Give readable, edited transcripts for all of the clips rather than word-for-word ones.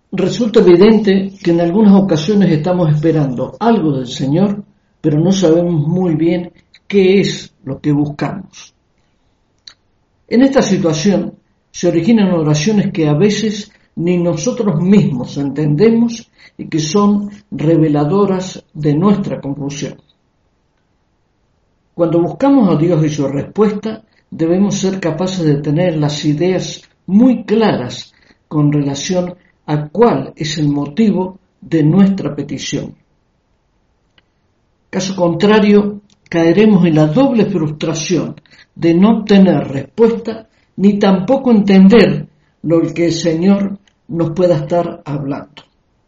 Resulta evidente que en algunas ocasiones estamos esperando algo del Señor, pero no sabemos muy bien qué es lo que buscamos. En esta situación se originan oraciones que a veces ni nosotros mismos entendemos y que son reveladoras de nuestra confusión. Cuando buscamos a Dios y su respuesta, debemos ser capaces de tener las ideas muy claras con relación a cuál es el motivo de nuestra petición. Caso contrario, caeremos en la doble frustración de no obtener respuesta ni tampoco entender lo que el Señor nos pueda estar hablando.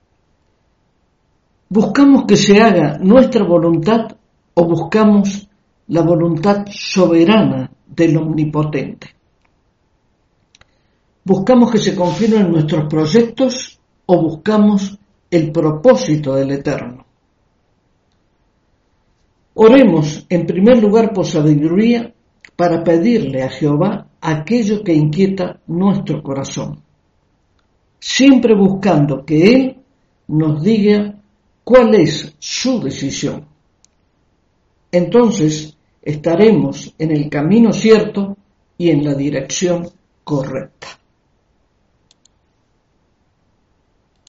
¿Buscamos que se haga nuestra voluntad o buscamos la voluntad soberana del Omnipotente? ¿Buscamos que se confirmen nuestros proyectos o buscamos el propósito del Eterno? Oremos en primer lugar por sabiduría para pedirle a Jehová aquello que inquieta nuestro corazón, siempre buscando que Él nos diga cuál es su decisión. Entonces estaremos en el camino cierto y en la dirección correcta.